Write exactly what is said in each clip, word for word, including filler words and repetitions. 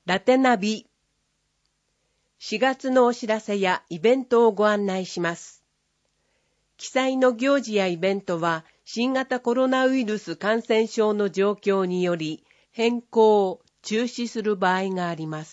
ラテナビ。しがつのお知らせやイベントをご案内します。記載の行事やイベントは新型コロナウイルス感染症の状況により変更、中止する場合があります。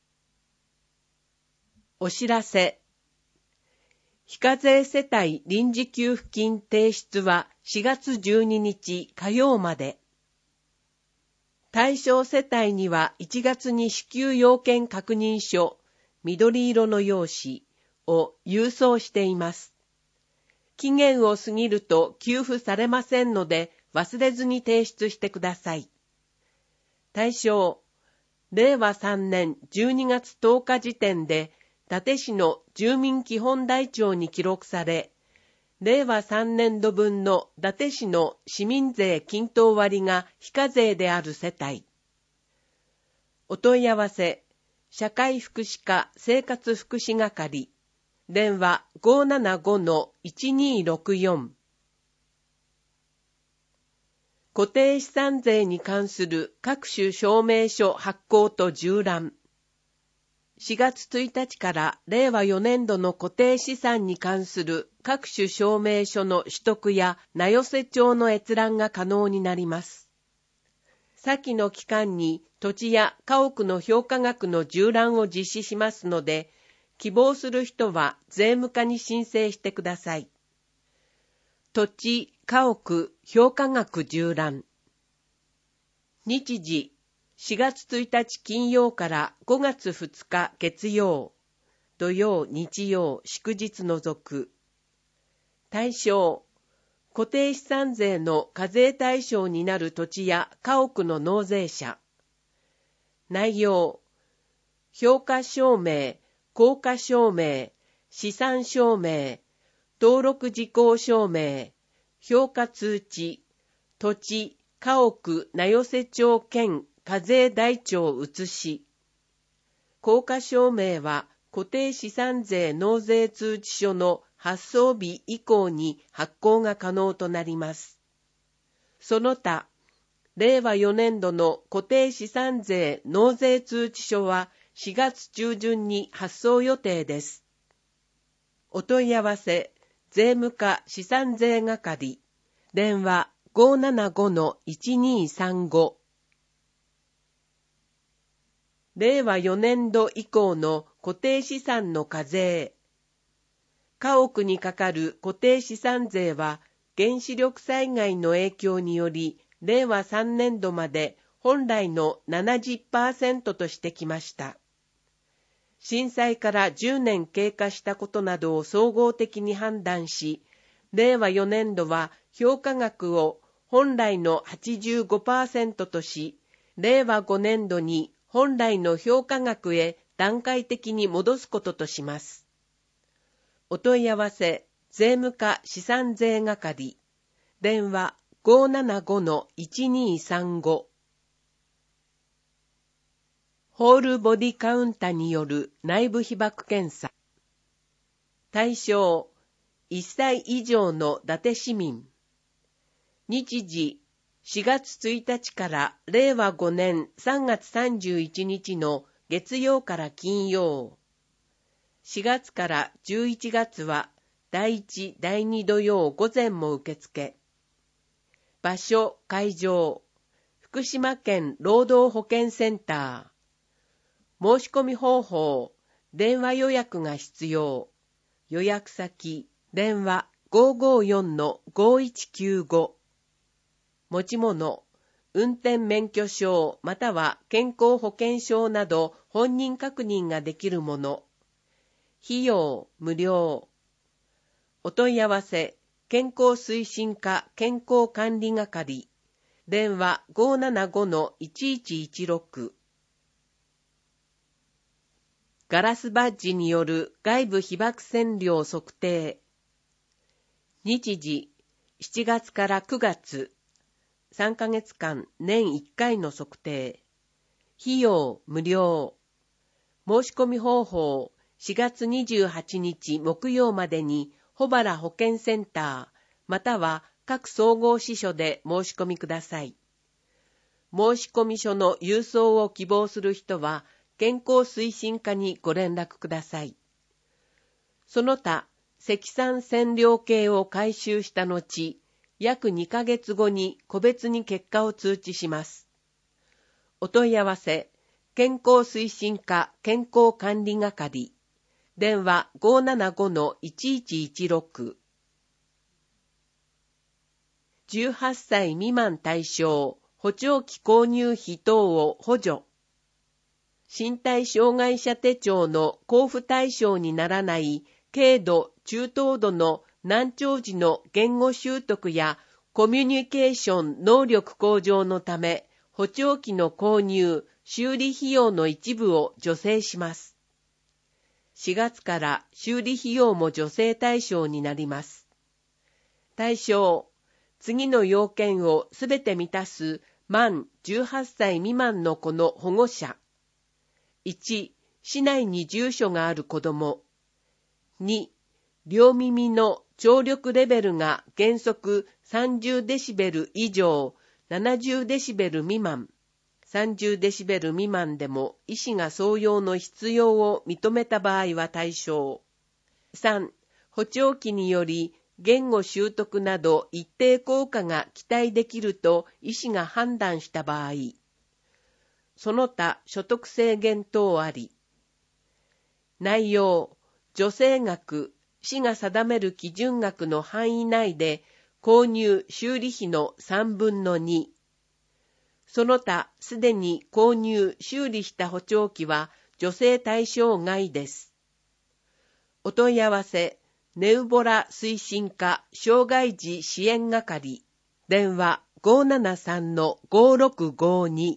お知らせ。非課税世帯臨時給付金提出はしがつじゅうににち火曜まで。対象世帯にはいちがつに支給要件確認書、緑色の用紙を郵送しています。期限を過ぎると給付されませんので忘れずに提出してください。対象、れいわさんねんじゅうにがつとおか時点で伊達市の住民基本台帳に記録され、れいわさんねんどぶんの伊達市の市民税均等割が非課税である世帯。お問い合わせ、社会福祉課生活福祉係、電話 ごーななごのいちにーろくよん。固定資産税に関する各種証明書発行と従覧。しがつついたちかられいわよねんどの固定資産に関する各種証明書の取得や名寄せ帳の閲覧が可能になります。先の期間に土地や家屋の評価額の従覧を実施しますので、希望する人は税務課に申請してください。土地、家屋、評価額従覧。日時、しがつついたち金曜からごがつふつか月曜、土曜、日曜、祝日除く。対象、固定資産税の課税対象になる土地や家屋の納税者。内容、評価証明、効果証明、資産証明、登録事項証明、評価通知、土地、家屋名寄せ帳兼課税台帳写し。効果証明は固定資産税納税通知書の発送日以降に発行が可能となります。その他、れいわよねんどの固定資産税納税通知書はしがつちゅうじゅんに発送予定です。お問い合わせ、税務課資産税係、電話 ごーななごのいちにーさんご。れいわよねんど以降の固定資産の課税。家屋にかかる固定資産税は原子力災害の影響によりれいわさんねんどまで本来の ななじゅっパーセント としてきました。震災からじゅうねん経過したことなどを総合的に判断し、れいわよねんどは評価額を本来の はちじゅうごパーセント とし、れいわごねんどに本来の評価額へ段階的に戻すこととします。お問い合わせ、税務課資産税係、電話 ごーななごのいちにーさんご。ホールボディカウンタによる内部被曝検査。対象、いっさい以上の伊達市民。日時、しがつついたちかられいわごねんさんがつさんじゅういちにちの月曜から金曜。しがつからじゅういちがつはだいいち、だいに土曜午前も受付。場所、会場、福島県労働保健センター。申し込み方法、電話予約が必要。予約先、電話 ごーごーよんのごーいちきゅうご。持ち物、運転免許証または健康保険証など本人確認ができるもの。費用、無料。お問い合わせ、健康推進課健康管理係。電話 ごーななごのいちいちいちろく。ガラスバッジによる外部被曝線量測定。日時、しちがつからくがつ。さんかげつかん年いっかいの測定。費用無料。申し込み方法、しがつにじゅうはちにち木曜までに保原保健センターまたは各総合支所で申し込みください。 申込書の郵送を希望する人は、健康推進課にご連絡ください。その他、積算線量計を回収した後、約にかげつごに個別に結果を通知します。お問い合わせ、健康推進課健康管理係、電話 ごーななごのいちいちいちろく。じゅうはっさい未満対象、補聴器購入費等を補助。身体障害者手帳の交付対象にならない軽度、中等度の難聴時の言語習得やコミュニケーション能力向上のため、補聴器の購入、修理費用の一部を助成します。しがつから修理費用も助成対象になります。対象、次の要件をすべて満たす満じゅうはっさい未満の子の保護者。いち、市内に住所がある子ども。に、両耳の聴力レベルが原則さんじゅうデシベル以上、ななじゅうデシベル未満。さんじゅうデシベル未満でも医師が双葉の必要を認めた場合は対象。さん、補聴器により言語習得など一定効果が期待できると医師が判断した場合。その他所得制限等あり。内容、助成額、市が定める基準額の範囲内で購入修理費のさんぶんのに。その他、すでに購入、修理した補聴器は助成対象外です。お問い合わせ、ネウボラ推進課障害児支援係、電話 ごーななさんのごーろくごーに。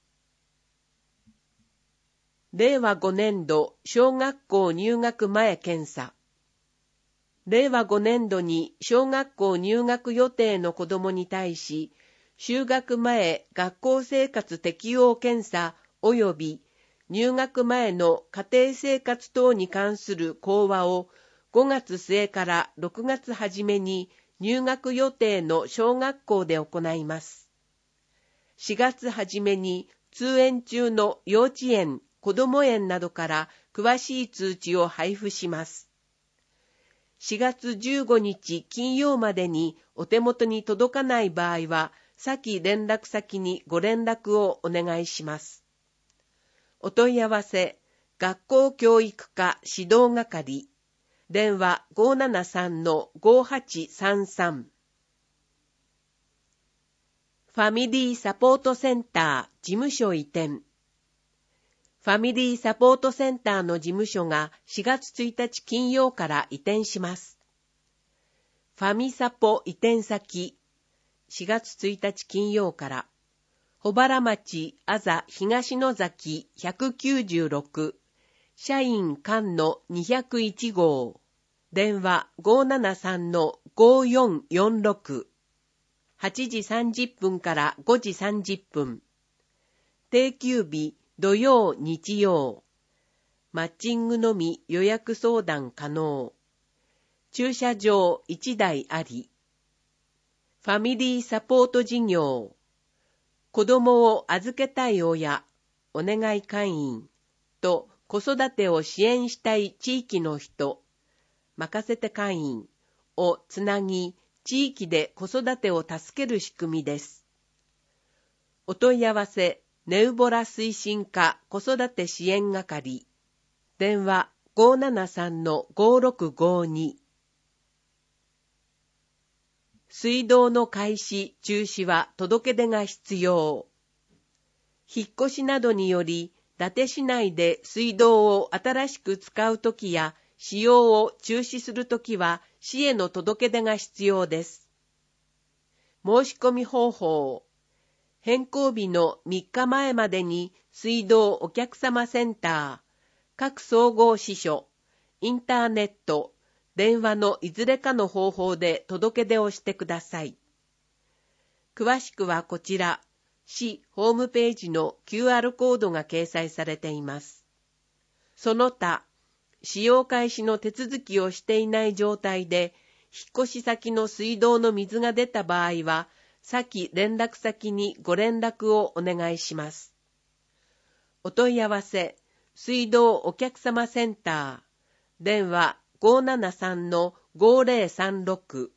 れいわごねん度小学校入学前検査。れいわごねん度に小学校入学予定の子どもに対し、就学前学校生活適応検査及び入学前の家庭生活等に関する講話をごがつすえからろくがつ初めに入学予定の小学校で行います。しがつ初めに通園中の幼稚園、子ども園などから詳しい通知を配布します。しがつじゅうごにち金曜までにお手元に届かない場合は、先連絡先にご連絡をお願いします。お問い合わせ、学校教育課指導係、電話 ごーななさんのごーはちさんさん。ファミリーサポートセンター事務所移転。ファミリーサポートセンターの事務所がしがつついたち金曜から移転します。ファミサポ移転先、しがつついたち金曜から、保原町あざ東野崎ひゃくきゅうじゅうろく、社員館のにひゃくいちごう、電話 ごーななさんのごーよんよんろく、はちじさんじゅっぷんからごじさんじゅっぷん、定休日土曜日曜、マッチングのみ予約相談可能、駐車場いちだいあり、ファミリーサポート事業、子供を預けたい親、お願い会員と子育てを支援したい地域の人、任せて会員をつなぎ、地域で子育てを助ける仕組みです。お問い合わせ、ネウボラ推進課子育て支援係、電話 ごーななさんのごーろくごーに。水道の開始・中止は届け出が必要。引っ越しなどにより、伊達市内で水道を新しく使うときや、使用を中止するときは、市への届け出が必要です。申し込み方法。変更日のみっかまえまでに、水道お客様センター、各総合支所、インターネット、電話のいずれかの方法で届け出をしてください。詳しくはこちら、市ホームページの キューアール コードが掲載されています。その他、使用開始の手続きをしていない状態で、引っ越し先の水道の水が出た場合は、 先連絡先にご連絡をお願いします。お問い合わせ、水道お客様センター、電話 ごーななさんのごーぜろさんろく。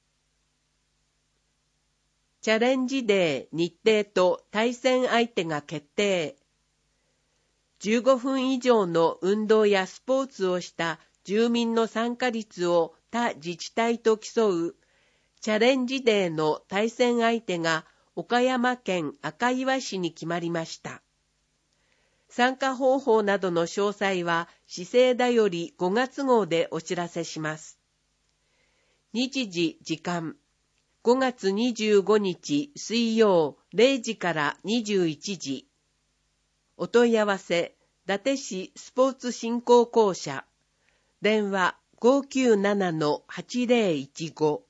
チャレンジデー日程と対戦相手が決定。じゅうごふん以上の運動やスポーツをした住民の参加率を他自治体と競うチャレンジデーの対戦相手が岡山県赤磐市に決まりました。参加方法などの詳細は市政だよりごがつ号でお知らせします。日時時間ごがつにじゅうごにち水曜れいじからにじゅういちじ。お問い合わせ、伊達市スポーツ振興公社、電話 ごーきゅうななのはちぜろいちご。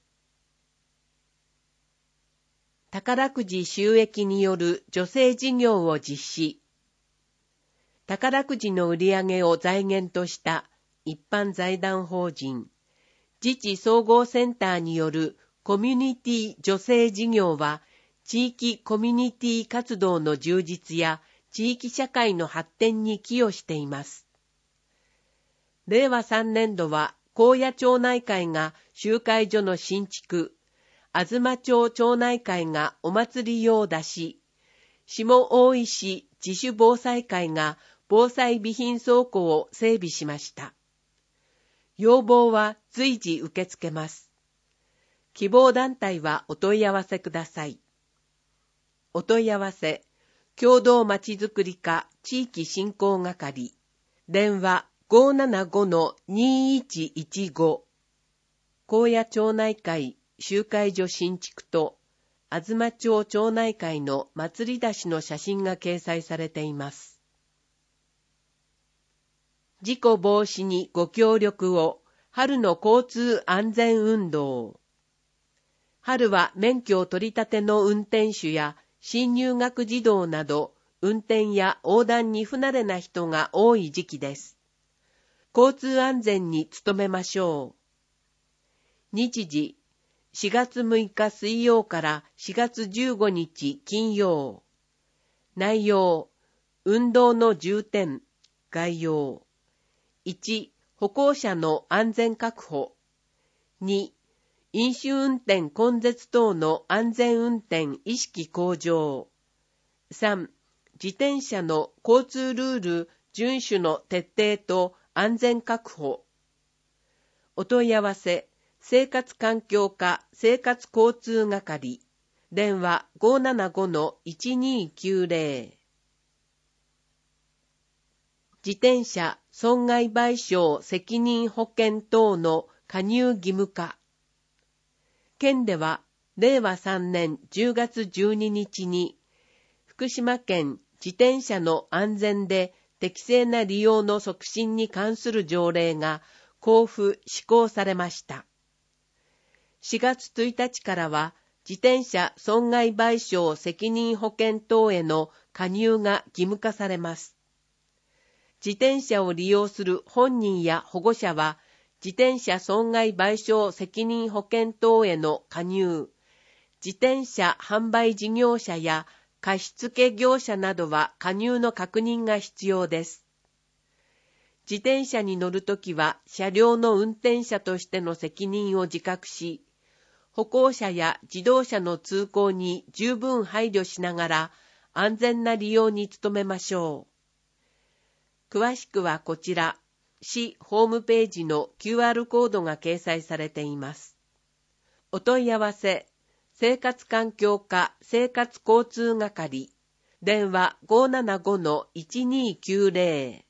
宝くじ収益による助成事業を実施。宝くじの売り上げを財源とした一般財団法人、自治総合センターによるコミュニティ助成事業は、地域コミュニティ活動の充実や地域社会の発展に寄与しています。れいわさんねんどは、高野町内会が集会所の新築、東町町内会がお祭り用出し、下大井市自主防災会が防災備品倉庫を整備しました。要望は随時受け付けます。希望団体はお問い合わせください。お問い合わせ、共同まちづくり課地域振興係、電話 ごーななごのにいちいちご。高野町内会集会所新築と東町町内会の祭り出しの写真が掲載されています。事故防止にご協力を、春の交通安全運動。春は免許を取り立ての運転手や新入学児童など運転や横断に不慣れな人が多い時期です。交通安全に努めましょう。日時、しがつむいか水曜からしがつじゅうごにち金曜。内容、運動の重点、概要。いち、歩行者の安全確保。に、飲酒運転根絶等の安全運転意識向上。さん、自転車の交通ルール遵守の徹底と安全確保。お問い合わせ、生活環境課生活交通係、電話 ごーななごのいちにきゅうぜろ。自転車損害賠償責任保険等の加入義務化。県では、れいわさんねんじゅうがつじゅうににちに、福島県自転車の安全で適正な利用の促進に関する条例が公布・施行されました。しがつついたちからは、自転車損害賠償責任保険等への加入が義務化されます。自転車を利用する本人や保護者は、自転車損害賠償責任保険等への加入、自転車販売事業者や貸付業者などは加入の確認が必要です。自転車に乗るときは車両の運転者としての責任を自覚し、歩行者や自動車の通行に十分配慮しながら安全な利用に努めましょう。詳しくはこちら、市ホームページの キューアール コードが掲載されています。お問い合わせ、生活環境課生活交通係、電話 ごーななごのいちにきゅうぜろ。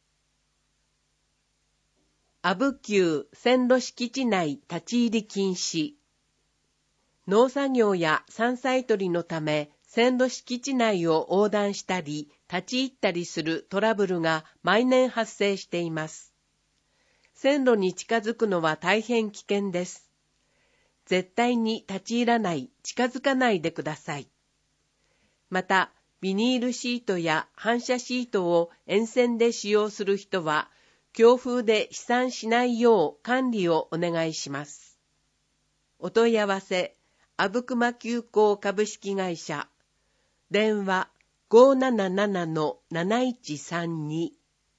阿武急線路敷地内立ち入り禁止。農作業や山菜採りのため線路敷地内を横断したり立ち入ったりするトラブルが毎年発生しています。線路に近づくのは大変危険です。絶対に立ち入らない、近づかないでください。また、ビニールシートや反射シートを沿線で使用する人は、強風で飛散しないよう管理をお願いします。お問い合わせ、 阿武隈急行株式会社。電話 ごーななななのなないちさんに。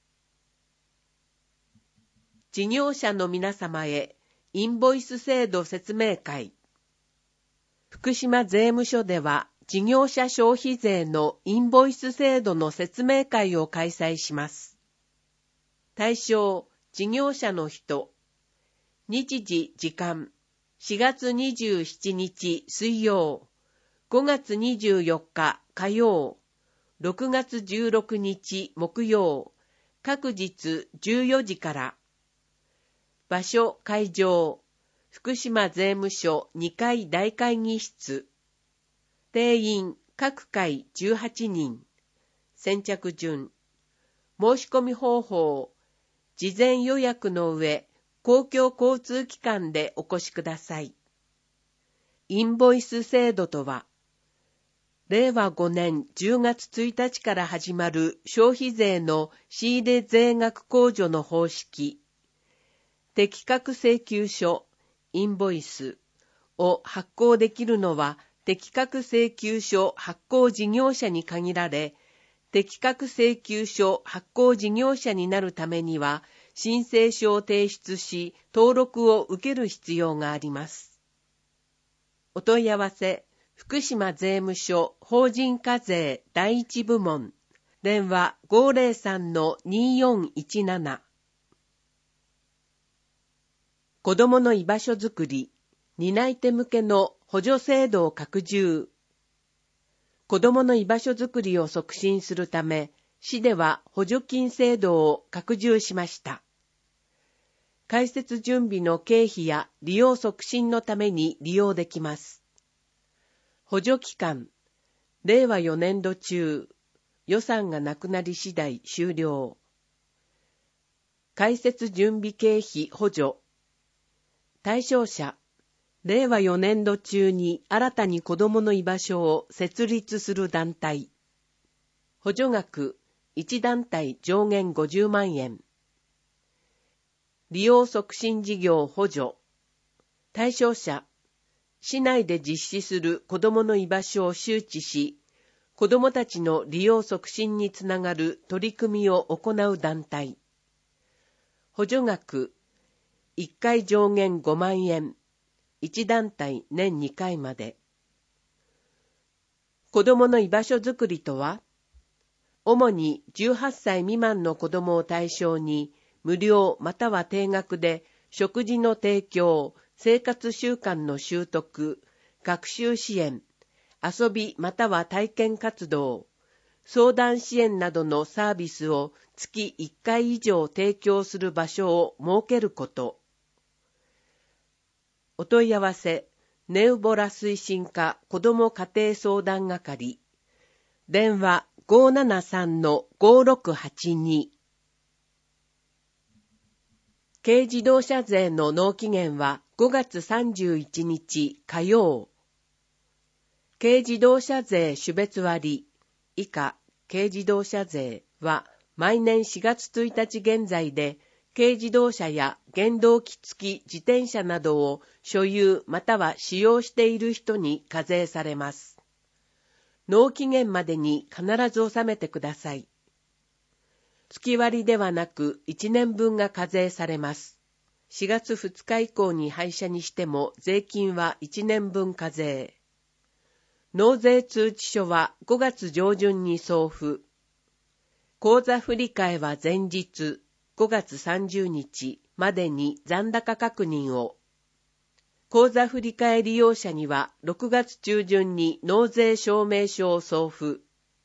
事業者の皆様へインボイス制度説明会。福島税務署では事業者消費税のインボイス制度の説明会を開催します。対象、事業者の人。日時、時間、しがつにじゅうしちにち水曜、ごがつにじゅうよっか火曜、ろくがつじゅうろくにち木曜、各日じゅうよじから。場所、会場、福島税務署にかい大会議室。定員、各回じゅうはちにん。先着順。申し込み方法、事前予約の上、公共交通機関でお越しください。インボイス制度とは、れいわごねんじゅうがつついたちから始まる消費税の仕入れ税額控除の方式、適格請求書、インボイスを発行できるのは適格請求書発行事業者に限られ、適格請求書発行事業者になるためには、申請書を提出し、登録を受ける必要があります。お問い合わせ、福島税務署法人課税第一部門、電話 ごーぜろさんのにーよんいちなな。子どもの居場所づくり、担い手向けの補助制度を拡充。子どもの居場所づくりを促進するため、市では補助金制度を拡充しました。開設準備の経費や利用促進のために利用できます。補助期間、れいわよねんど中、予算がなくなり次第終了。開設準備経費補助。対象者、れいわよねんど中に新たに子どもの居場所を設立する団体。補助額、いち団体上限ごじゅうまんえん。利用促進事業補助。対象者、市内で実施する子どもの居場所を周知し、子どもたちの利用促進につながる取り組みを行う団体。補助額、いっかい上限ごまんえん。いち団体年にかいまで。子どもの居場所づくりとは、主にじゅうはっさい未満の子どもを対象に、無料または低額で食事の提供、生活習慣の習得、学習支援、遊びまたは体験活動、相談支援などのサービスを月いっかい以上提供する場所を設けること。お問い合わせ、ネウボラ推進課子ども家庭相談係。電話 ごーななさんのごろくはちに。軽自動車税の納期限はごがつさんじゅういちにち火曜。軽自動車税種別割以下軽自動車税は毎年しがつついたち現在で軽自動車や原動機付き自転車などを所有または使用している人に課税されます。納期限までに必ず納めてください。月割ではなくいちねんぶんが課税されます。しがつふつか以降に廃車にしても税金はいちねんぶん課税。納税通知書はごがつ上旬に送付。口座振替は前日ごがつさんじゅうにちまでに残高確認を。口座振替利用者にはろくがつちゅうじゅんに納税証明書を送付。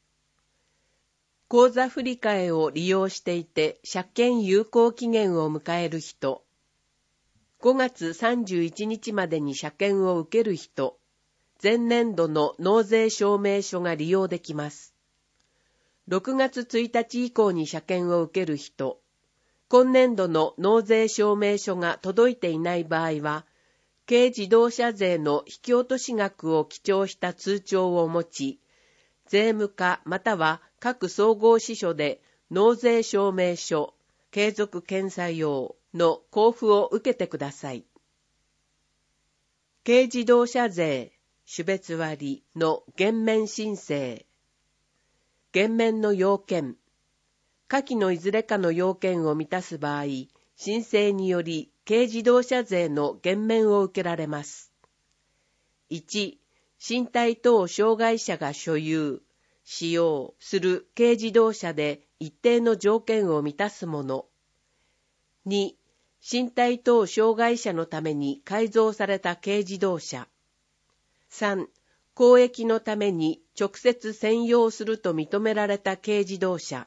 口座振替を利用していて車検有効期限を迎える人、ごがつさんじゅういちにちまでに車検を受ける人、前年度の納税証明書が利用できます。ろくがつついたち以降に車検を受ける人、今年度の納税証明書が届いていない場合は、軽自動車税の引き落とし額を記帳した通帳を持ち、税務課または各総合支所で納税証明書、継続検査用の交付を受けてください。軽自動車税種別割の減免申請。減免の要件。下記のいずれかの要件を満たす場合、申請により軽自動車税の減免を受けられます。いち、身体等障害者が所有、使用する軽自動車で一定の条件を満たすもの。に、身体等障害者のために改造された軽自動車。さん、公益のために直接専用すると認められた軽自動車。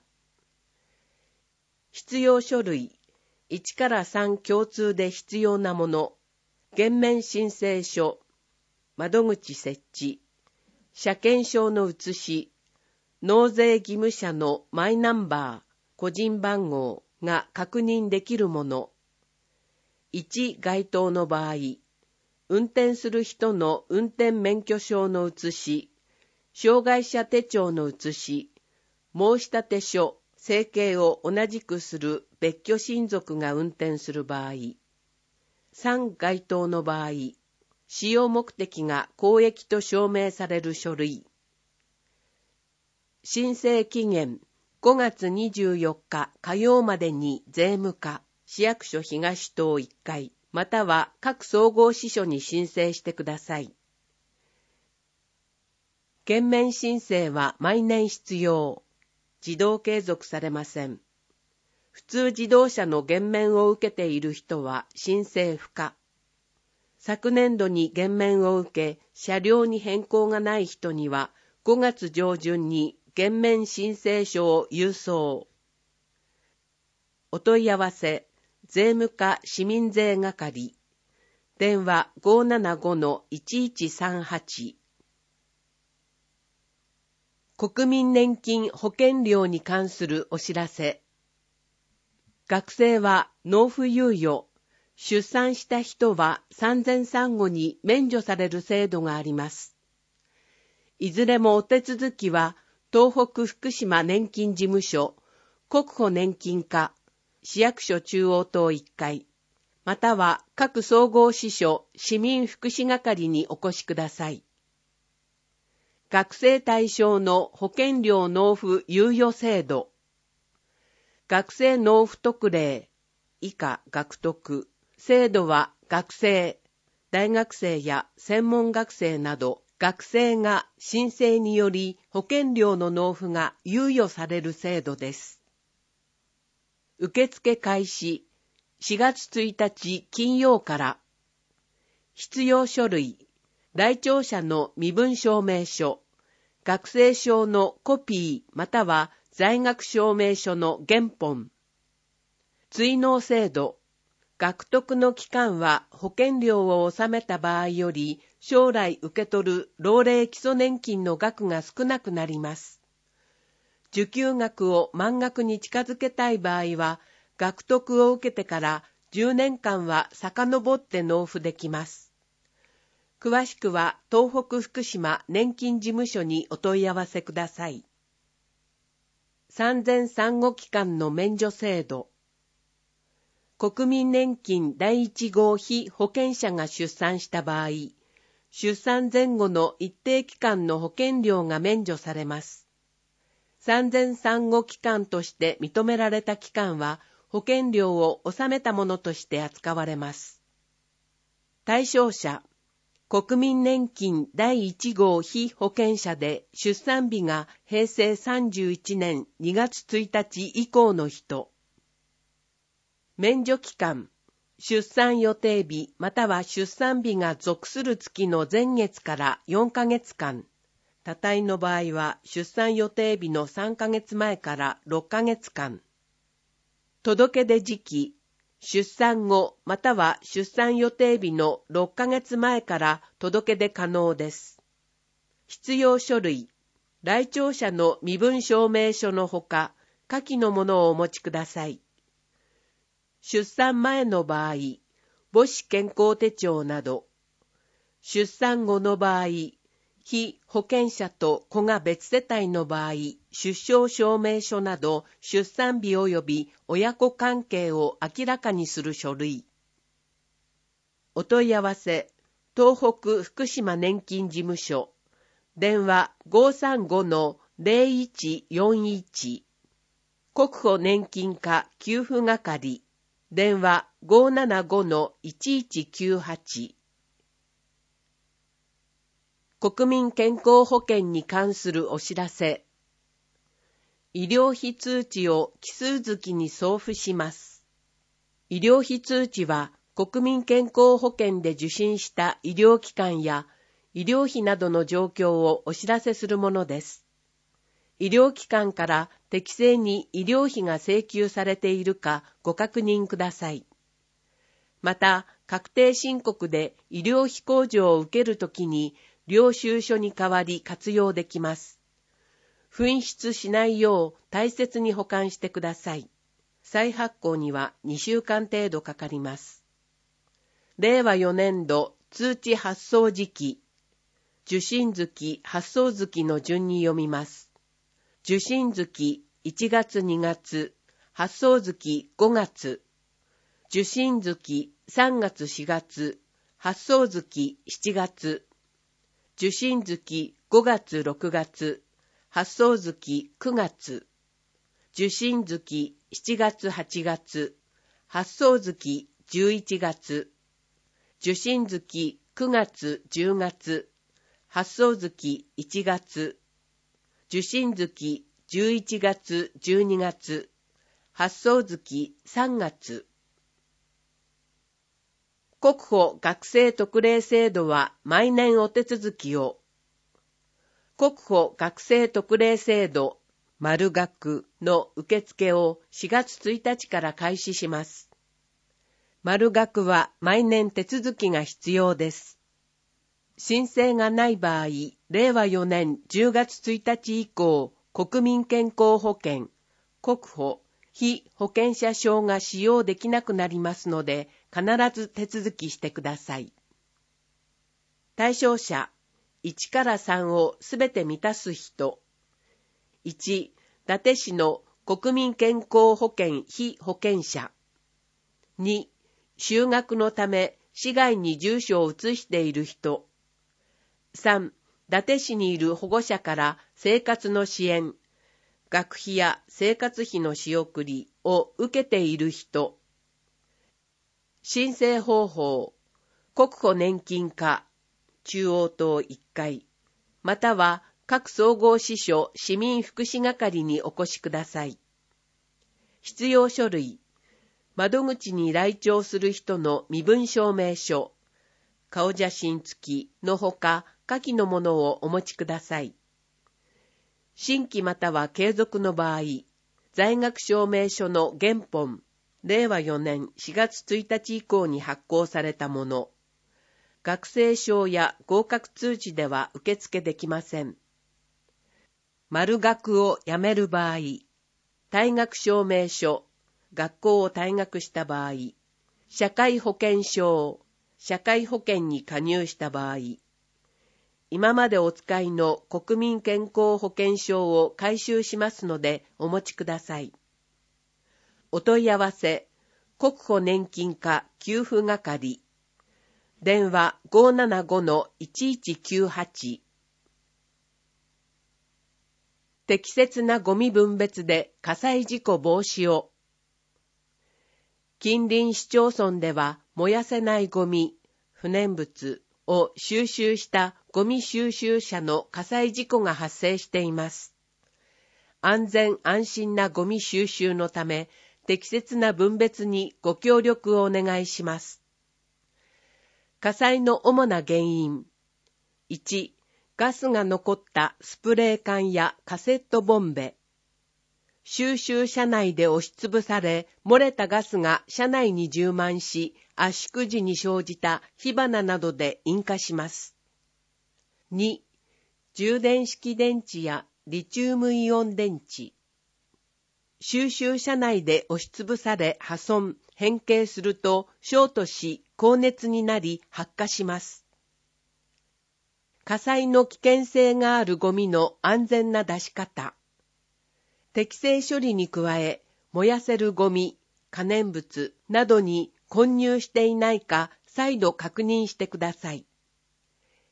必要書類。いちからさん共通で必要なもの。減免申請書。窓口設置。車検証の写し。納税義務者のマイナンバー、個人番号が確認できるもの。いち該当の場合、運転する人の運転免許証の写し、障害者手帳の写し、申立書、生計を同じくする別居親族が運転する場合、さん該当の場合、使用目的が公益と証明される書類。申請期限ごがつにじゅうよっか火曜までに税務課、市役所東棟いっかい、または各総合支所に申請してください。減免申請は毎年必要。自動継続されません。普通自動車の減免を受けている人は申請不可。昨年度に減免を受け、車両に変更がない人にはごがつ上旬に減免申請書を郵送。お問い合わせ、税務課市民税係。電話 ごーななごのいちいちさんはち。国民年金保険料に関するお知らせ。学生は納付猶予、出産した人は産前産後に免除される制度があります。いずれもお手続きは東北福島年金事務所、国保年金課、市役所中央棟いっかい、または各総合支所市民福祉係にお越しください。学生対象の保険料納付猶予制度。学生納付特例、以下学特。制度は学生、大学生や専門学生など学生が申請により保険料の納付が猶予される制度です。受付開始しがつついたち金曜から。必要書類、来庁者の身分証明書、学生証のコピーまたは在学証明書の原本。追納制度、学得の期間は保険料を納めた場合より将来受け取る老齢基礎年金の額が少なくなります。受給額を満額に近づけたい場合は、学得を受けてからじゅうねんかんは遡って納付できます。詳しくは東北福島年金事務所にお問い合わせください。産前産後期間の免除制度。国民年金だいいち号被保険者が出産した場合、出産前後の一定期間の保険料が免除されます。産前産後期間として認められた期間は保険料を納めたものとして扱われます。対象者、国民年金だいいち号被保険者で出産日がへいせいさんじゅういちねんにがつついたち以降の人。免除期間、出産予定日または出産日が属する月の前月からよんかげつかん。多胎の場合は出産予定日のさんかげつまえからろっかげつかん。届出時期、出産後または出産予定日のろっかげつまえから届出可能です。必要書類、来庁者の身分証明書のほか、下記のものをお持ちください。出産前の場合、母子健康手帳など、出産後の場合、被保険者と子が別世帯の場合、出生証明書など出産日及び親子関係を明らかにする書類。お問い合わせ、 東北福島年金事務所、電話 ごーさんごのゼロいちよんいち、国保年金課給付係、電話 ごーななごのいちいちきゅうはち。国民健康保険に関するお知らせ。医療費通知を奇数月に送付します。医療費通知は国民健康保険で受診した医療機関や医療費などの状況をお知らせするものです。医療機関から適正に医療費が請求されているかご確認ください。また、確定申告で医療費控除を受けるときに領収書に代わり活用できます。紛失しないよう大切に保管してください。再発行にはにしゅうかん程度かかります。れいわよねんど通知発送時期、受信月、発送月の順に読みます。受信月いちがつにがつ、発送月ごがつ、受信月さんがつしがつ、発送月しちがつ、受信月ごがつろくがつ、発送月くがつ、受信月しちがつはちがつ、発送月じゅういちがつ、受信月くがつじゅうがつ、発送月いちがつ、受信月じゅういちがつじゅうにがつ、発送月さんがつ。国保学生特例制度は毎年お手続きを。国保学生特例制度丸学の受付をしがつついたちから開始します。丸学は毎年手続きが必要です。申請がない場合、れいわよねんじゅうがつついたち以降、国民健康保険、国保、被保険者証が使用できなくなりますので、必ず手続きしてください。対象者、いちからさんをすべて満たす人。いち、伊達市の国民健康保険被保険者。に、就学のため市外に住所を移している人。さん、伊達市にいる保護者から生活の支援、学費や生活費の仕送りを受けている人。申請方法、国保年金課、中央棟いっかい、または各総合支所市民福祉係にお越しください。必要書類、窓口に来庁する人の身分証明書、顔写真付きのほか下記のものをお持ちください。新規または継続の場合、在学証明書の原本、れいわよねんしがつついたち以降に発行されたもの、学生証や合格通知では受付できません。丸学をやめる場合、退学証明書、学校を退学した場合、社会保険証、社会保険に加入した場合、今までお使いの国民健康保険証を回収しますのでお持ちください。お問い合わせ、国保年金課給付係、電話 ごーななごのいちいちきゅうはち。適切なゴミ分別で火災事故防止を。近隣市町村では燃やせないゴミ、不燃物を収集したゴミ収集車の火災事故が発生しています。安全安心なゴミ収集のため、適切な分別にご協力をお願いします。火災の主な原因。いち、ガスが残ったスプレー缶やカセットボンベ。収集車内で押しつぶされ、漏れたガスが車内に充満し、圧縮時に生じた火花などで引火します。に、充電式電池やリチウムイオン電池。収集車内で押しつぶされ破損、変形するとショートし高熱になり発火します。火災の危険性があるゴミの安全な出し方。適正処理に加え、燃やせるゴミ、可燃物などに混入していないか再度確認してください。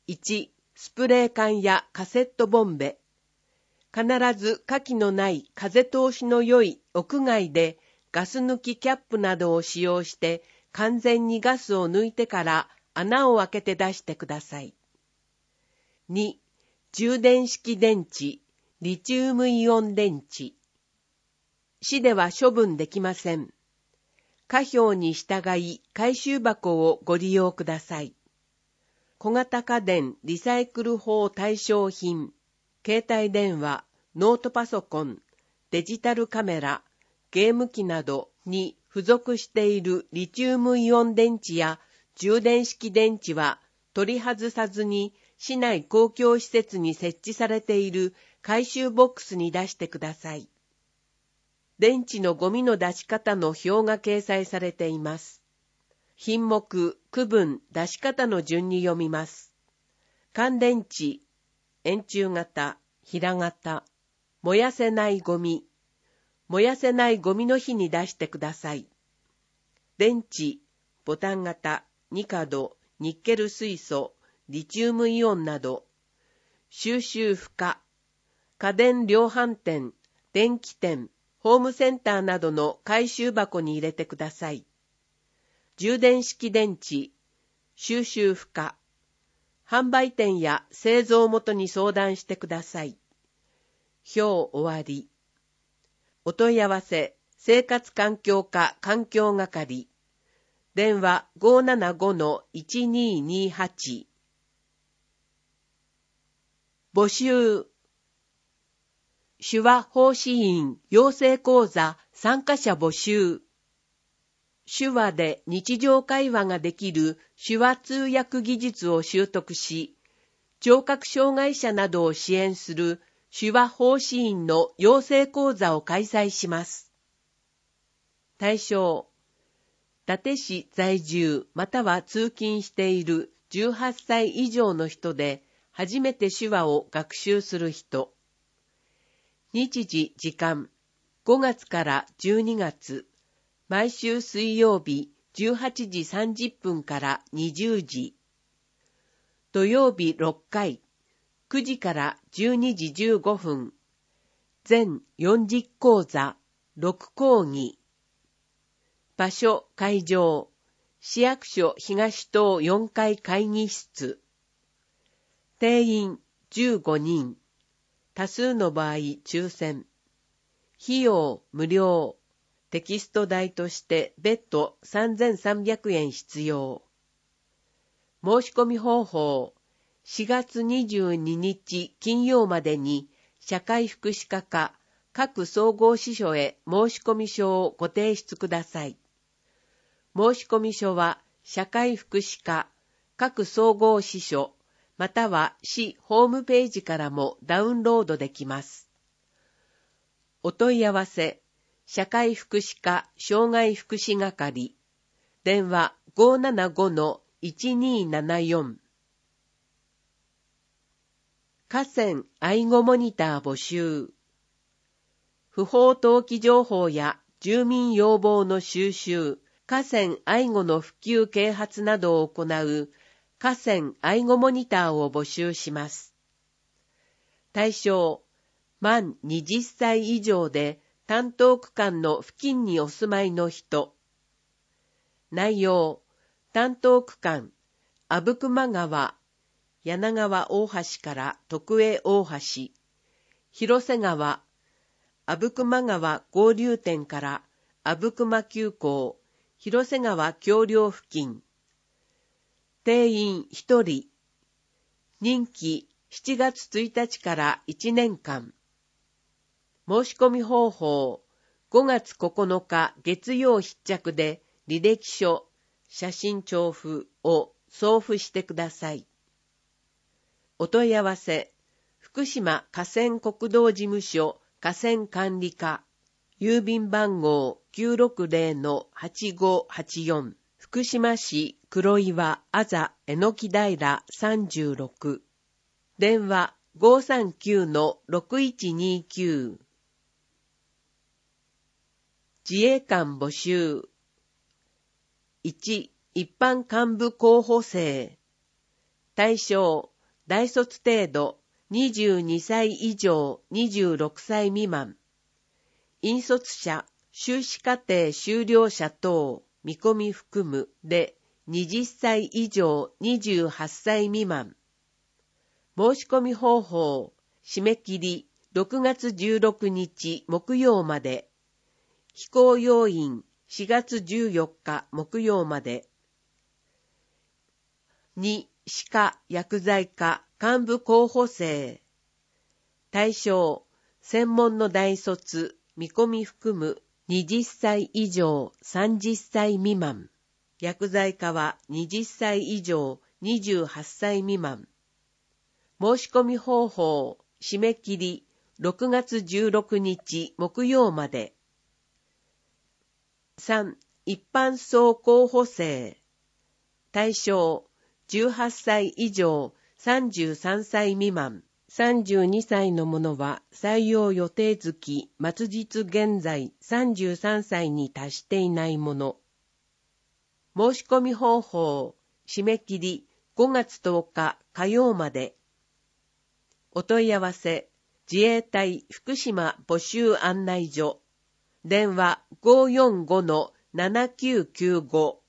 いち、スプレー缶やカセットボンベ。必ず火気のない風通しの良い屋外でガス抜きキャップなどを使用して完全にガスを抜いてから穴を開けて出してください。に、充電式電池、リチウムイオン電池。市では処分できません。課表に従い回収箱をご利用ください。小型家電リサイクル法対象品、携帯電話、ノートパソコン、デジタルカメラ、ゲーム機などに付属しているリチウムイオン電池や充電式電池は取り外さずに市内公共施設に設置されている回収ボックスに出してください。電池のゴミの出し方の表が掲載されています。品目、区分、出し方の順に読みます。乾電池、円柱型、平型、燃やせないゴミ、燃やせないゴミの日に出してください。電池、ボタン型、ニカド、ニッケル水素、リチウムイオンなど、収集不可、家電量販店、電気店、ホームセンターなどの回収箱に入れてください。充電式電池、収集不可、販売店や製造元に相談してください。表終わり。お問い合わせ、生活環境課環境係。電話 ごーななごのいちにーにーはち。募集。手話奉仕員養成講座参加者募集。手話で日常会話ができる手話通訳技術を習得し、聴覚障害者などを支援する手話奉仕員の養成講座を開催します。対象、伊達市在住または通勤しているじゅうはっさい以上の人で初めて手話を学習する人。日時時間、ごがつからじゅうにがつ、毎週水曜日じゅうはちじさんじゅっぷんからにじゅうじ。土曜日ろっかい、くじからじゅうにじじゅうごふん。全よんじゅっこうざ、ろくこうぎ。場所、会場、市役所東棟よんかい会議室。定員じゅうごにん。多数の場合抽選。費用無料。テキスト代として別途さんぜんさんびゃくえん必要。申し込み方法。しがつにじゅうににち金曜までに社会福祉課か各総合支所へ申込書をご提出ください。申込書は社会福祉課各総合支所または市ホームページからもダウンロードできます。お問い合わせ、社会福祉課障害福祉係、電話 ごーななごのいちにーななよん。河川愛護モニター募集。不法投棄情報や住民要望の収集、河川愛護の普及啓発などを行う河川愛護モニターを募集します。対象、満はたち以上で担当区間の付近にお住まいの人。内容、担当区間、阿武隈川、柳川大橋から徳江大橋、広瀬川、阿武隈川合流点から阿武隈急行、広瀬川橋梁付近。定員ひとり。任期しちがつついたちからいちねんかん。申し込み方法、ごがつここのか月曜必着で履歴書、写真調布を送付してください。お問い合わせ、福島河川国道事務所河川管理課、郵便番号 きゅうろくぜろのはちごはちよん、福島市黒岩あざえのき平さんじゅうろく、電話 ごーさんきゅうのろくいちにきゅう。自衛官募集。いち、一般幹部候補生。対象、 大卒程度、にじゅうにさい以上にじゅうろくさい未満、引率者、修士課程修了者等、見込み含むではたち以上にじゅうはっさい未満。申し込み方法、締め切りろくがつじゅうろくにち木曜まで。非公要員しがつじゅうよっか木曜まで。に、歯科、薬剤科、幹部候補生。対象、専門の大卒、見込み含むはたち以上さんじゅっさい未満。薬剤科ははたち以上にじゅうはっさい未満。申し込み方法、締め切りろくがつじゅうろくにち木曜まで。さん、一般総候補生。対象、じゅうはっさい以上さんじゅうさんさい未満。さんじゅうにさいの者は採用予定月末日現在さんじゅうさんさいに達していない者。申し込み方法、締め切りごがつとおか火曜まで。お問い合わせ、自衛隊福島募集案内所。電話 ごーよんごのななきゅうきゅうご。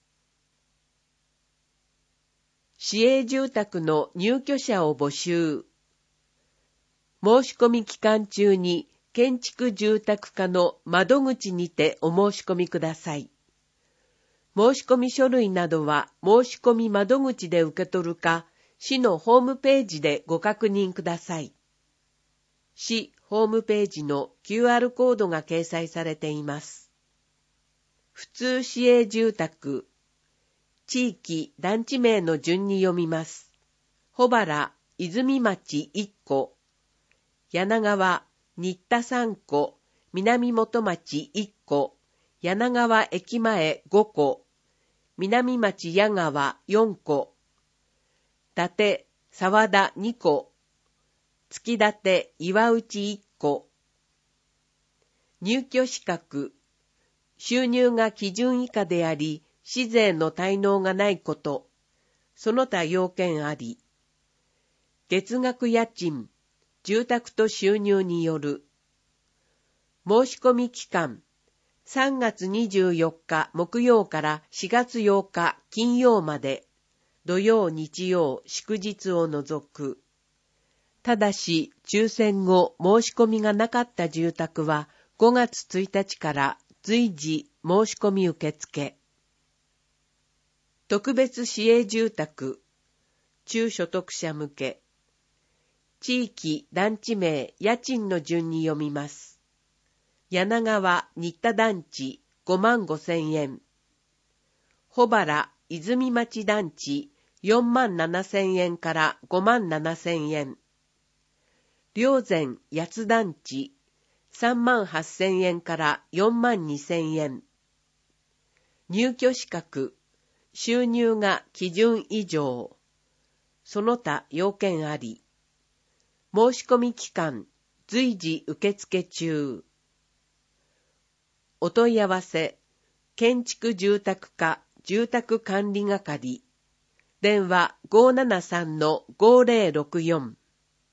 市営住宅の入居者を募集。申し込み期間中に建築住宅課の窓口にてお申し込みください。申し込み書類などは申し込み窓口で受け取るか、市のホームページでご確認ください。市ホームページの キューアール コードが掲載されています。普通市営住宅、地域団地名の順に読みます。保原、泉町いっこ、柳川、新田さんこ、南本町いっこ、柳川駅前ごこ、南町矢川よんこ、伊達、沢田にこ、月立岩内いっこ。入居資格、収入が基準以下であり、市税の滞納がないこと、その他要件あり。月額家賃、住宅と収入による。申し込み期間、さんがつにじゅうよっか木曜からしがつようか金曜まで、土曜日曜祝日を除く。ただし、抽選後申し込みがなかった住宅はごがつついたちから随時申し込み受付。特別市営住宅、中所得者向け。地域、団地名、家賃の順に読みます。柳川、新田団地、ごまんごせんえん。保原、泉町団地、よんまんななせんえんからごまんななせんえん。霊山、八津団地、さんまんはっせんえんからよんまんにせんえん。入居資格、収入が基準以上。その他要件あり。申し込み期間、随時受付中。お問い合わせ、建築住宅課住宅管理係。電話 ごーななさんのごーぜろろくよん。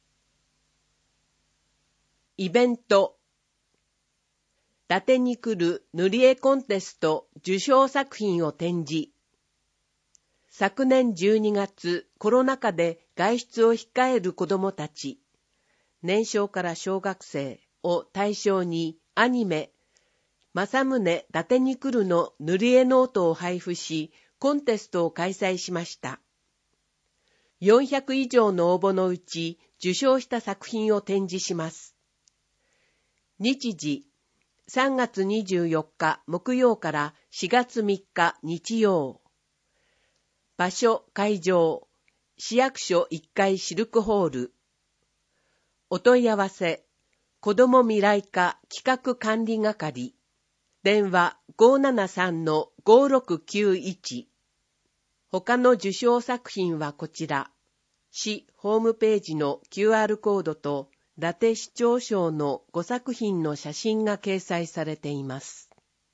イベント。伊達に来る塗り絵コンテスト受賞作品を展示。昨年じゅうにがつ、コロナ禍で外出を控える子どもたち、年少から小学生を対象にアニメ、正宗伊達に来るの塗り絵ノートを配布し、コンテストを開催しました。よんひゃくいじょうの応募のうち受賞した作品を展示します。日時、さんがつにじゅうよっか木曜からしがつみっか日曜。場所、会場、市役所いっかいシルクホール。お問い合わせ、子ども未来課企画管理係。電話 ごーななさんのごーろくきゅういち。他の受賞作品はこちら。市ホームページの キューアール コードと伊達市長賞のごさくひんの写真が掲載されています。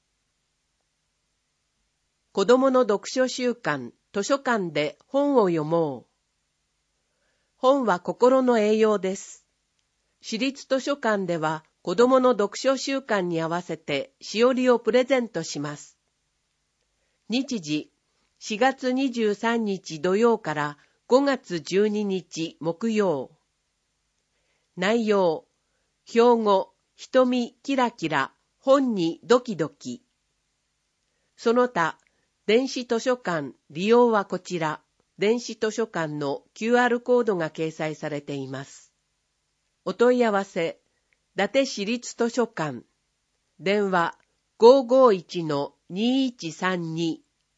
子どもの読書習慣、図書館で本を読もう。 本は心の栄養です。市立図書館では子どもの読書習慣に合わせてしおりをプレゼントします。日時、しがつにじゅうさんにち土曜からごがつじゅうににち木曜。内容、標語、瞳キラキラ、本にドキドキ。その他、電子図書館利用はこちら、電子図書館の キューアール コードが掲載されています。お問い合わせ、伊達市立図書館、電話 ごーごーいちのにーいちさんに。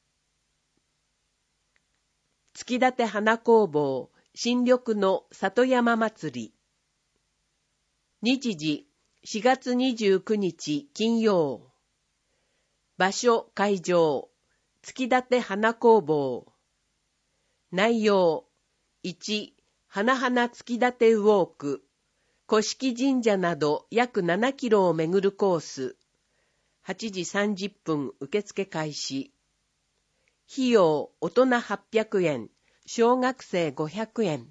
月立花工房新緑の里山祭り。日時、しがつにじゅうくにち金曜。場所会場、月立花工房。内容、いち、花々月立ウォーク、古式神社など約ななキロを巡るコース。はちじさんじゅっぷん受付開始。費用、大人はっぴゃくえん、小学生ごひゃくえん。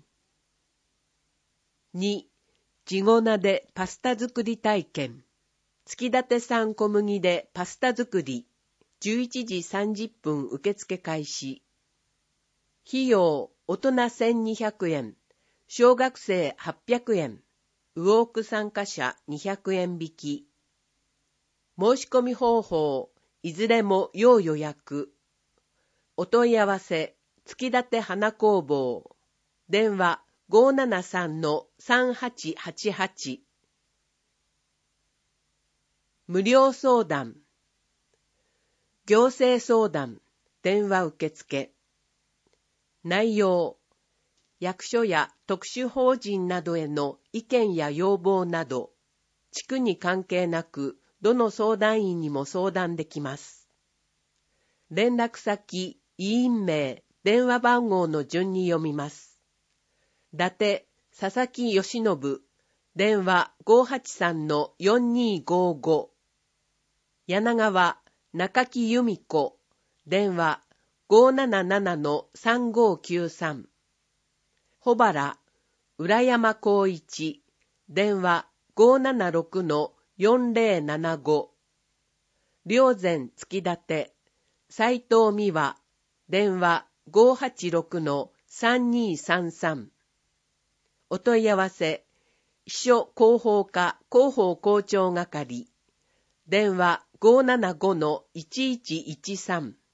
に、地粉でパスタ作り体験。月立産小麦でパスタ作り。じゅういちじさんじゅっぷん受付開始。費用、大人せんにひゃくえん、小学生はっぴゃくえん、ウォーク参加者にひゃくえん引き。申し込み方法、いずれも要予約。お問い合わせ、月立花工房。電話 ごーななさんのさんはちはちはち。無料相談。行政相談、電話受付。内容、役所や特殊法人などへの意見や要望など、地区に関係なく、どの相談員にも相談できます。連絡先、委員名、電話番号の順に読みます。伊達、佐々木義信、電話 ごーはちさんのよんにーごーご。柳川、中木由美子、電話 ごーななななのさんごーきゅうさん。保原、浦山光一、電話 ごーななろくのよんぜろななご。霊山月立、斉藤美和、電話 ごーはちろくのさんにーさんさん。お問い合わせ、秘書広報課広報校長係、電話 ごーななごのいちいちいちさん。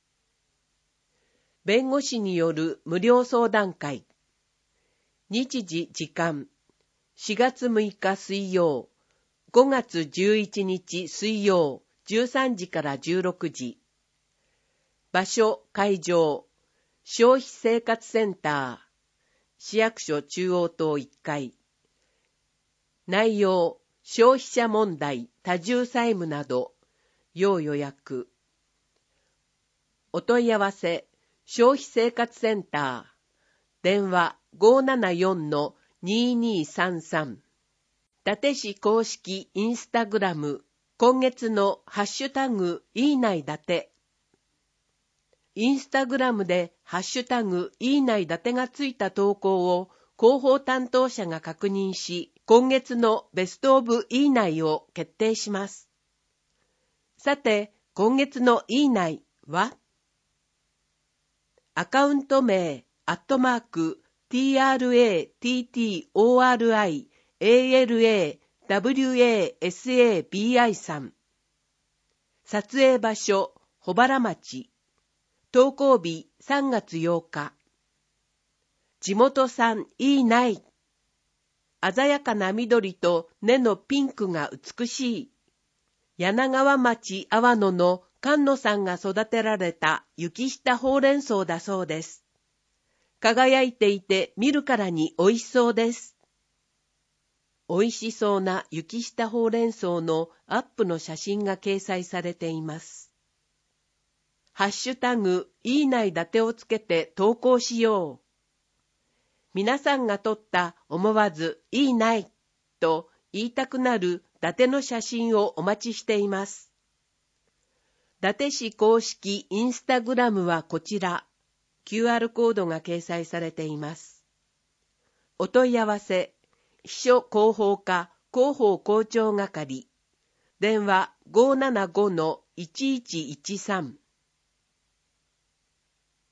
弁護士による無料相談会。日時時間、しがつむいか水曜、ごがつじゅういちにち水曜、じゅうさんじからじゅうろくじ。場所会場、消費生活センター、市役所中央棟いっかい。内容、消費者問題、多重債務など、要予約。お問い合わせ、消費生活センター、電話 ごーななよんのにーにーさんさん。伊達市公式インスタグラム、今月のハッシュタグいいない伊達。インスタグラムでハッシュタグいいない伊達がついた投稿を広報担当者が確認し、今月のベストオブいいないを決定します。さて、今月のいいないはアカウント名、アットマーク、トラットトライアルワサビさん。撮影場所、保原町。投稿日さんがつようか。地元産いいない。鮮やかな緑と根のピンクが美しい。柳川町阿波野の菅野さんが育てられた雪下ほうれん草だそうです。輝いていて見るからにおいしそうです。おいしそうな雪下ほうれん草のアップの写真が掲載されています。ハッシュタグいいない伊達をつけて投稿しよう。皆さんが撮った思わずいいないと言いたくなる伊達の写真をお待ちしています。伊達市公式インスタグラムはこちら。キューアール コードが掲載されています。 お問い合わせ、秘書広報課広報校長係、電話 ごーななごのいちいちいちさん。